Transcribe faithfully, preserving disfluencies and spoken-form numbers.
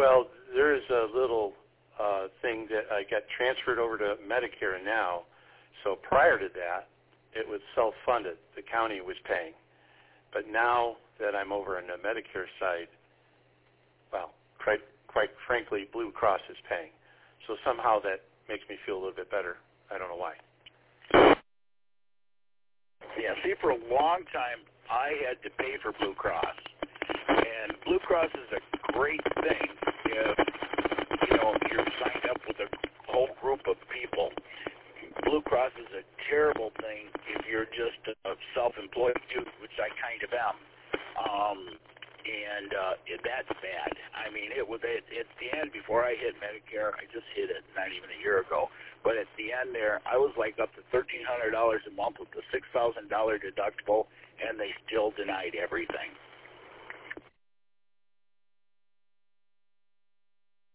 Well, there is a little uh, thing that I got transferred over to Medicare now. So prior to that, it was self-funded. The county was paying. But now that I'm over on the Medicare side, well, quite, quite frankly, Blue Cross is paying. So somehow that makes me feel a little bit better. I don't know why. Yeah, see, for a long time, I had to pay for Blue Cross. And Blue Cross is a great thing if, you know, you're signed up with a whole group of people. Blue Cross is a terrible thing if you're just a self-employed dude, which I kind of am. Um, and uh, that's bad. I mean, it was at, at the end, before I hit Medicare, I just hit it not even a year ago, but at the end there, I was like up to thirteen hundred dollars a month with the six thousand dollars deductible, and they still denied everything.